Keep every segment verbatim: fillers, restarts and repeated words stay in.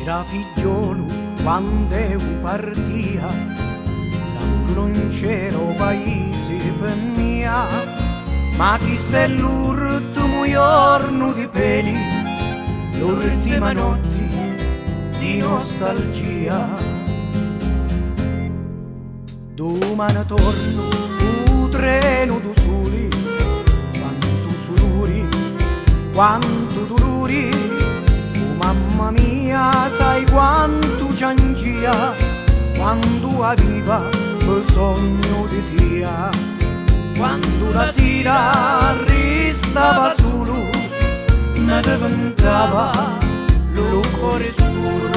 Era figliolo quando eu partia, non c'era paese per mia, ma questo è l'ultimo giorno di peli, l'ultima notte di nostalgia. Domani torno, tu treno tu soli, quanto soluri, quanto dolori, oh mamma mia, sai quanto ciangia, quando aveva bisogno di te. Quando la sera restava solo, ne diventava lo cuore scuro.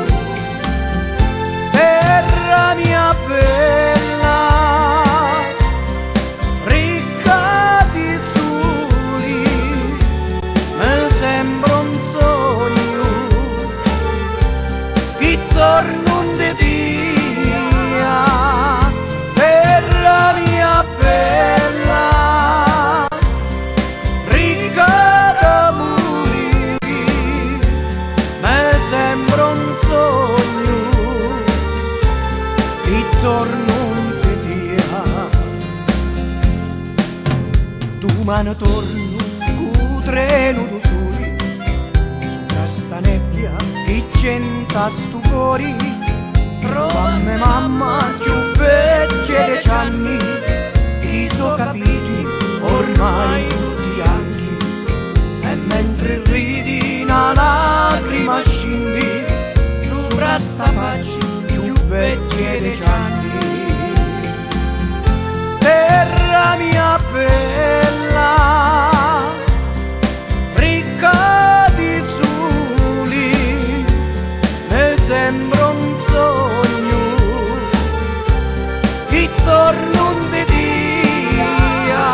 Terra mia bella, ricca di soli, mi sembra un sogno che torno di dia. Terra mia bella, ricca d'amori, mi sembra un sogno che torno di dia. Domani torno cu treno tu soli, sopra sta nebbia che c'entra stu cuore. Trovami mamma più vecchia dei anni, che so capiti ormai tutti anche, e mentre ridi una lacrima scendi sopra sta faccia più vecchia dei anni. Terra mia bella, ricca di soli, mi sembra un sogno che torno di dia.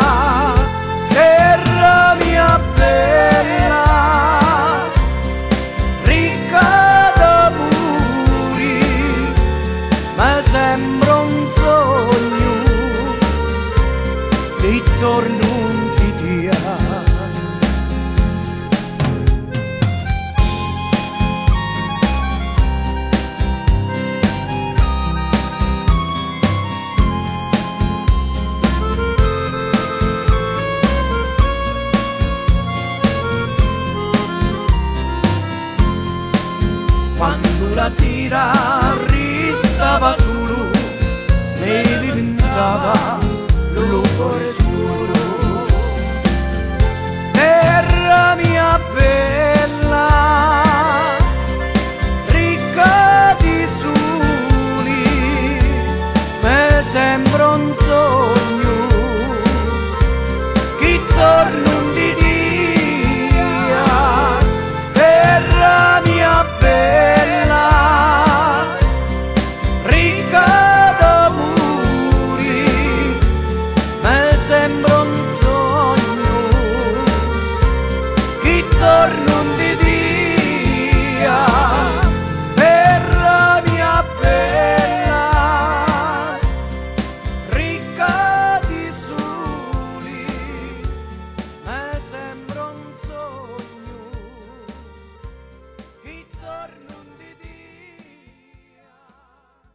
Terra mia bella, ricca d'amori, mi sembra un sogno che torno di dia. Quando la sera restava solo, ne diventava lo cuore scuro. Terra mia bella, ricca di soli, mi sembra un sogno